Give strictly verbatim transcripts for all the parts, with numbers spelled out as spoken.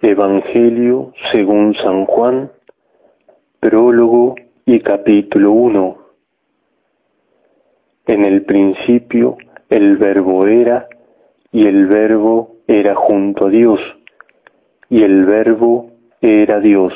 Evangelio según San Juan, prólogo y capítulo uno. En el principio el Verbo era, y el Verbo era junto a Dios, y el Verbo era Dios.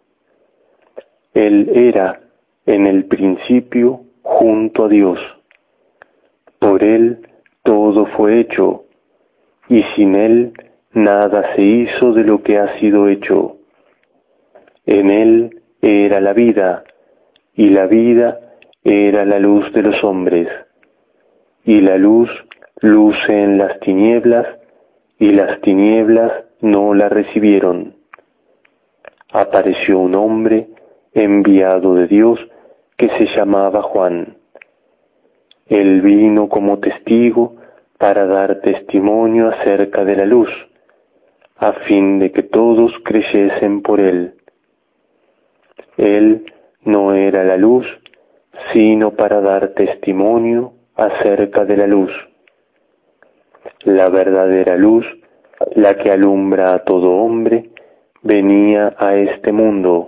Él era en el principio junto a Dios. Por Él todo fue hecho, y sin Él nada se hizo de lo que ha sido hecho. En Él era la vida, y la vida era la luz de los hombres. Y la luz luce en las tinieblas, y las tinieblas no la recibieron. Apareció un hombre enviado de Dios que se llamaba Juan. Él vino como testigo para dar testimonio acerca de la luz, a fin de que todos creyesen por él. Él no era la luz, sino para dar testimonio acerca de la luz. La verdadera luz, la que alumbra a todo hombre, venía a este mundo.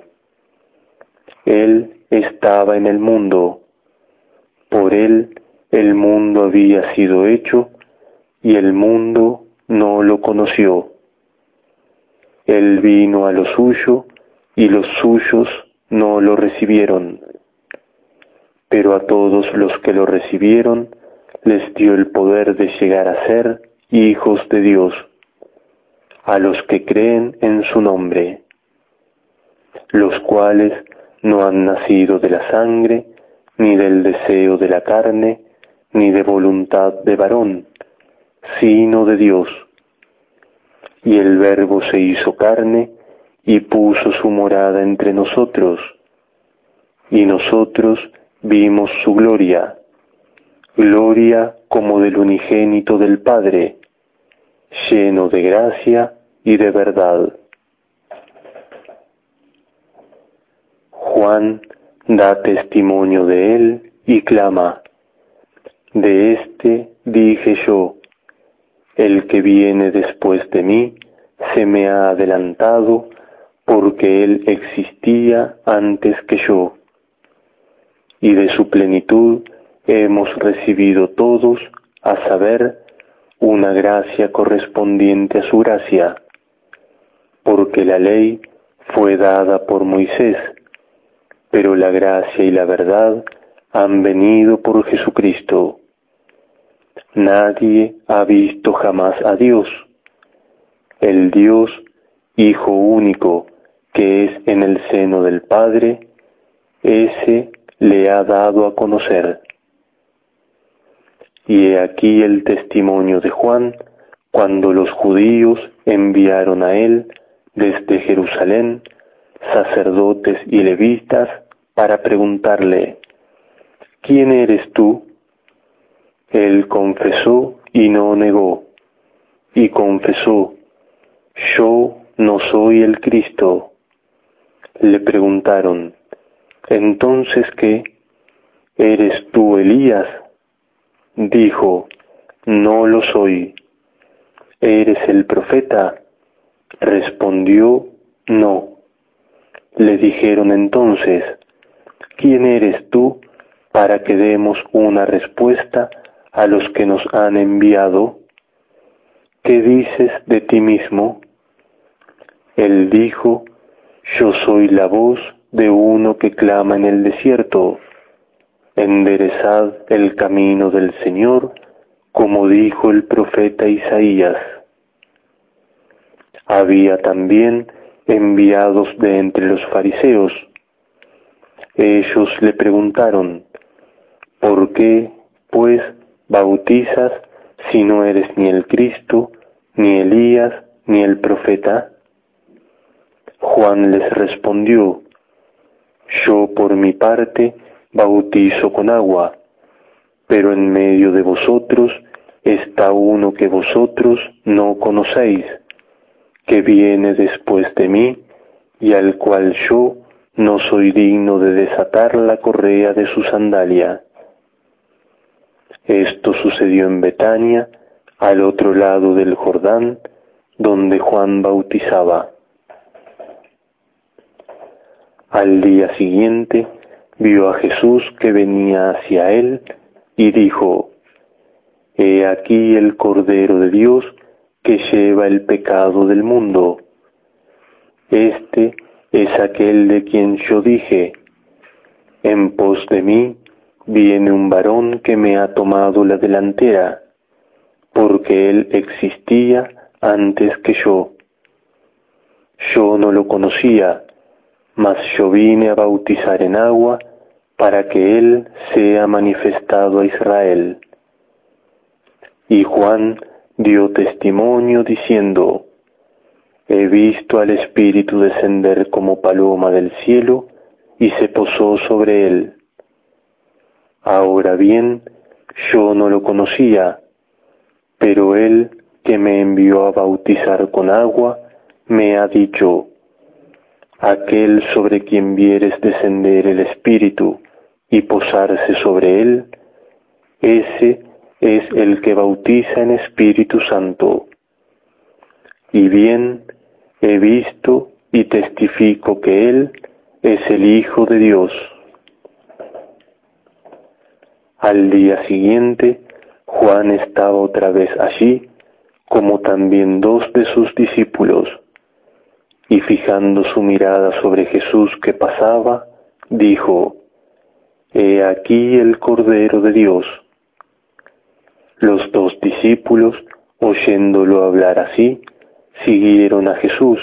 Él estaba en el mundo. Por él el mundo había sido hecho, y el mundo no lo conoció. Él vino a lo suyo, y los suyos no lo recibieron. Pero a todos los que lo recibieron, les dio el poder de llegar a ser hijos de Dios, a los que creen en su nombre, los cuales no han nacido de la sangre, ni del deseo de la carne, ni de voluntad de varón, sino de Dios. Y el Verbo se hizo carne y puso su morada entre nosotros, y nosotros vimos su gloria, gloria como del unigénito del Padre, lleno de gracia y de verdad. Juan da testimonio de él y clama: de éste dije yo, el que viene después de mí se me ha adelantado, porque él existía antes que yo. Y de su plenitud hemos recibido todos, a saber, una gracia correspondiente a su gracia, porque la ley fue dada por Moisés, pero la gracia y la verdad han venido por Jesucristo. Nadie ha visto jamás a Dios. El Dios, Hijo único, que es en el seno del Padre, ese le ha dado a conocer. Y he aquí el testimonio de Juan, cuando los judíos enviaron a él desde Jerusalén sacerdotes y levitas para preguntarle: ¿quién eres tú? Él confesó y no negó, y confesó: yo no soy el Cristo. Le preguntaron: ¿entonces qué? ¿Eres tú Elías? Dijo: no lo soy. ¿Eres el profeta? Respondió: no. Le dijeron entonces: ¿quién eres tú para que demos una respuesta a los que nos han enviado? ¿Qué dices de ti mismo? Él dijo: yo soy la voz de uno que clama en el desierto: enderezad el camino del Señor, como dijo el profeta Isaías. Había también enviados de entre los fariseos. Ellos le preguntaron: ¿por qué, pues, bautizas si no eres ni el Cristo, ni Elías, ni el profeta? Juan les respondió: yo por mi parte bautizo con agua, pero en medio de vosotros está uno que vosotros no conocéis, que viene después de mí, y al cual yo no soy digno de desatar la correa de su sandalia. Esto sucedió en Betania, al otro lado del Jordán, donde Juan bautizaba. Al día siguiente vio a Jesús que venía hacia él y dijo: He aquí el Cordero de Dios que lleva el pecado del mundo. Este es aquel de quien yo dije: en pos de mí viene un varón que me ha tomado la delantera, porque él existía antes que yo. Yo no lo conocía, mas yo vine a bautizar en agua para que él sea manifestado a Israel. Y Juan dio testimonio diciendo: He visto al Espíritu descender como paloma del cielo y se posó sobre él. Ahora bien, yo no lo conocía, pero él que me envió a bautizar con agua me ha dicho: Aquel sobre quien vieres descender el Espíritu y posarse sobre él, ese es el que bautiza en Espíritu Santo. Y bien, he visto y testifico que él es el Hijo de Dios. Al día siguiente, Juan estaba otra vez allí, como también dos de sus discípulos, y fijando su mirada sobre Jesús que pasaba, dijo: He aquí el Cordero de Dios. Los dos discípulos, oyéndolo hablar así, siguieron a Jesús.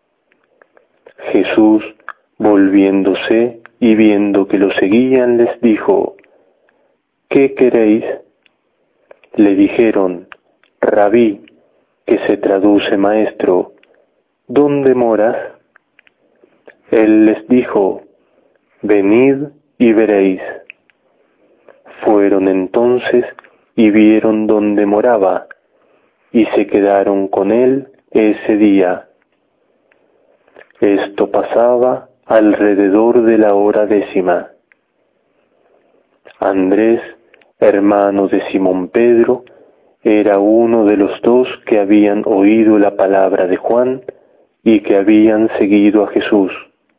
Jesús, volviéndose y viendo que lo seguían, les dijo: ¿Qué queréis? Le dijeron: Rabí, que se traduce maestro, ¿dónde moras? Él les dijo: Venid y veréis. Fueron entonces y vieron dónde moraba, y se quedaron con él ese día. Esto pasaba alrededor de la hora décima. Andrés, hermano de Simón Pedro, era uno de los dos que habían oído la palabra de Juan y que habían seguido a Jesús.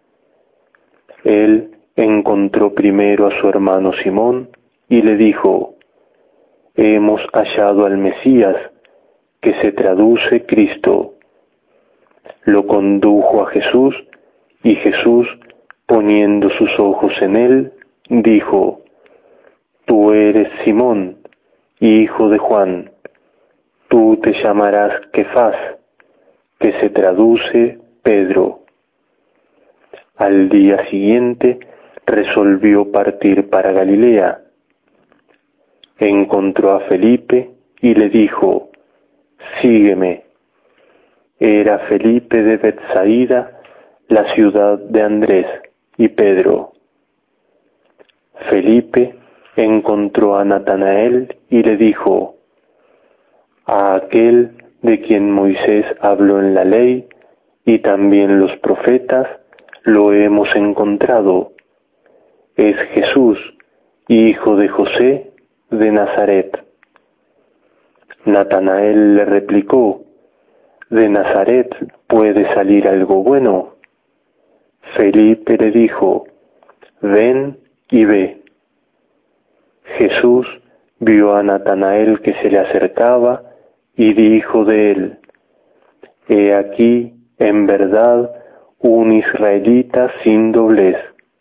Él encontró primero a su hermano Simón y le dijo: Hemos hallado al Mesías, que se traduce Cristo. Lo condujo a Jesús, y Jesús, poniendo sus ojos en él, dijo: Tú eres Simón, hijo de Juan. Tú te llamarás Kefas, que se traduce Pedro. Al día siguiente resolvió partir para Galilea. Encontró a Felipe y le dijo: Sígueme. Era Felipe de Betsaida, la ciudad de Andrés y Pedro. Felipe encontró a Natanael y le dijo: A aquel de quien Moisés habló en la ley y también los profetas, lo hemos encontrado. Es Jesús, hijo de José de Nazaret. Natanael le replicó: ¿De Nazaret puede salir algo bueno? Felipe le dijo: Ven y ve. Jesús vio a Natanael que se le acercaba y dijo de él: He aquí, en verdad, un israelita sin doblez.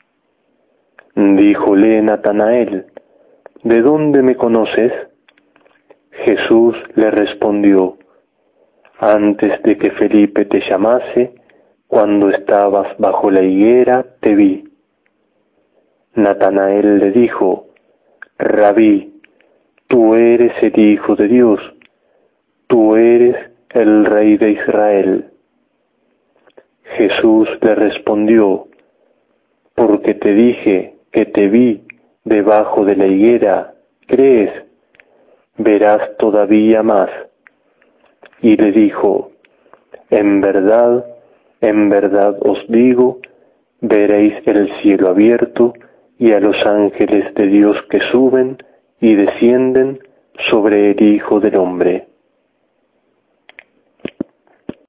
Díjole Natanael: ¿De dónde me conoces? Jesús le respondió: Antes de que Felipe te llamase, cuando estabas bajo la higuera, te vi. Natanael le dijo: Rabí, tú eres el Hijo de Dios, tú eres el Rey de Israel. Jesús le respondió: Porque te dije que te vi debajo de la higuera, ¿crees? Verás todavía más. Y le dijo: En verdad, en verdad os digo, veréis el cielo abierto y a los ángeles de Dios que suben y descienden sobre el Hijo del Hombre.